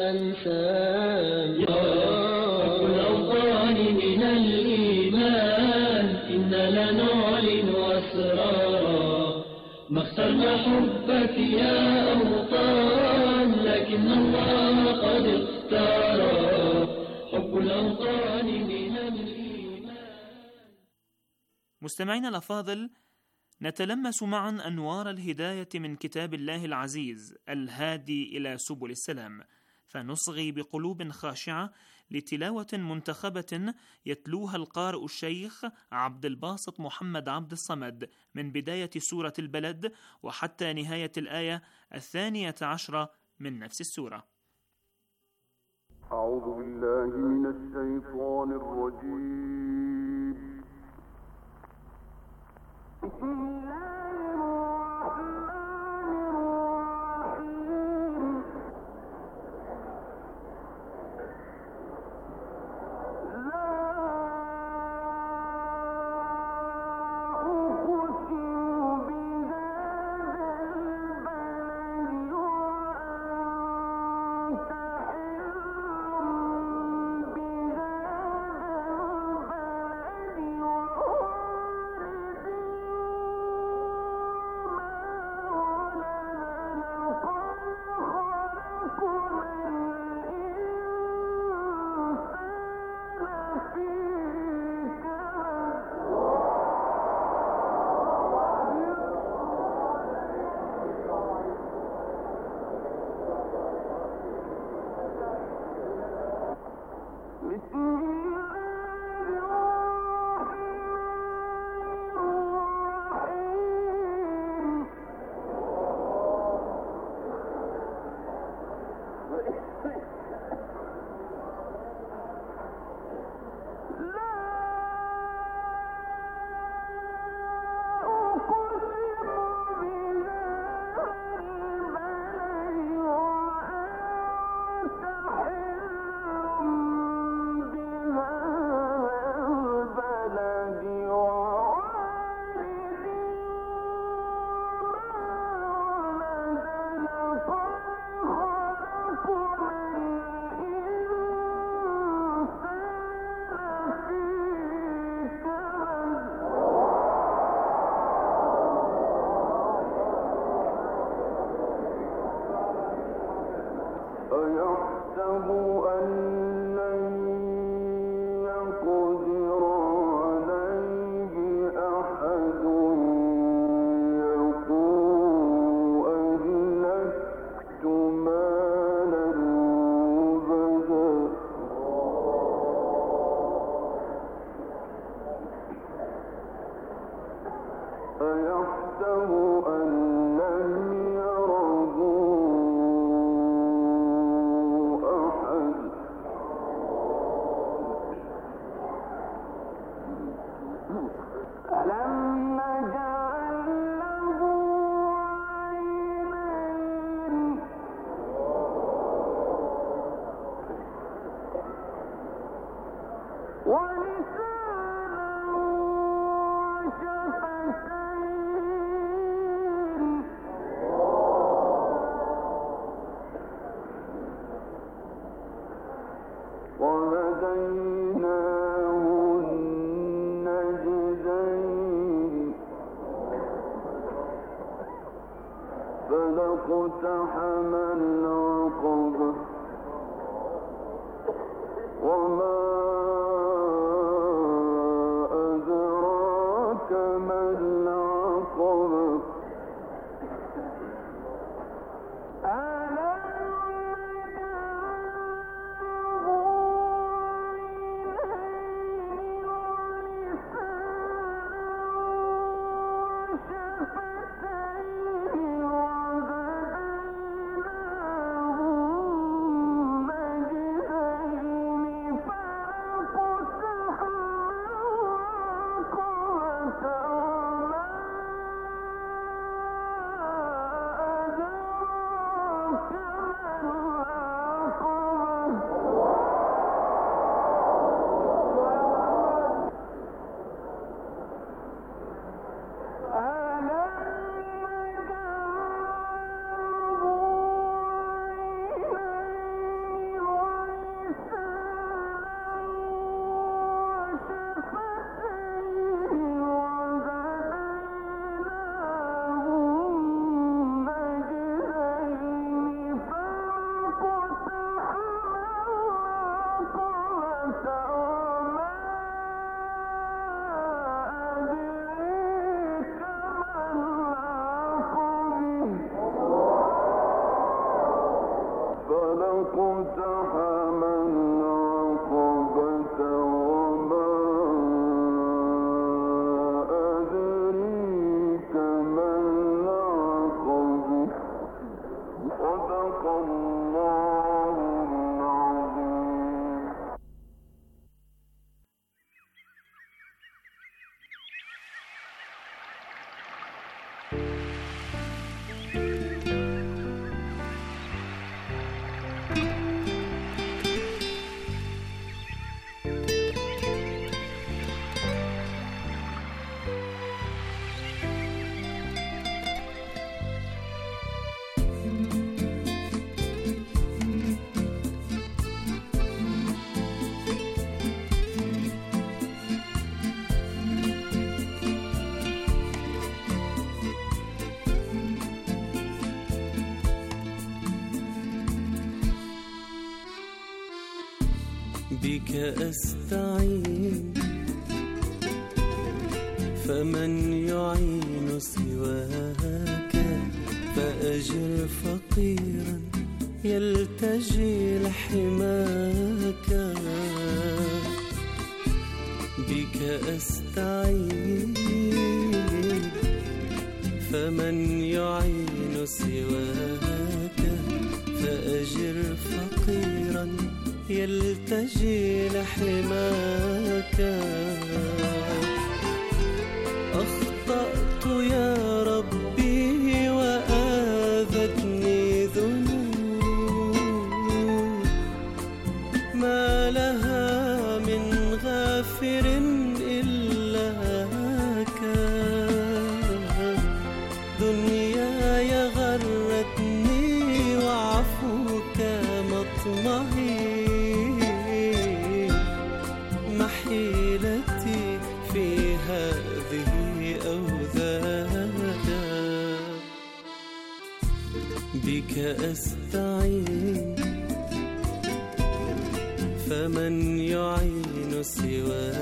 الأنسام، حب الأوطان من الإيمان، إنا لنعلن أسرارا. ما اخترنا حبك يا أوطان، لكن الله قد اختار حب الأوطان من الإيمان. مستمعينا الأفاضل، نتلمس معا أنوار الهداية من كتاب الله العزيز الهادي إلى سبل السلام، فنصغي بقلوب خاشعة لتلاوة منتخبة يتلوها القارئ الشيخ عبد الباسط محمد عبد الصمد من بداية سورة البلد وحتى نهاية الآية الثانية عشرة من نفس السورة. أعوذ بالله من الشيطان الرجيم. بسم الله الرحمن الرحيم. لا أقسم بهذا البلد وأنت حل بهذا البلد ويحسب أن لم يره أحد ألم نجعل له عينين ولسانا وشفتين وهديناه النجدين فلاقتحم العقبة وما أدراك ما العقبة فلاقتحم العقبة وما أدريك ما العقبة صدق الله العظيم. بك أستعين فمن يعين سواك فأجر فقيرا يلتجي لحماك بك أستعين فمن يعين سواك فأجر فقيرا يلتجي لحماك أخطأت يا ربي وآذتني ذنوب ما لها من غافر إلاك دنياي غرتني وعفوك مطمعي محيلتي في هذه أوذاك بك أستعين فمن يعين سواك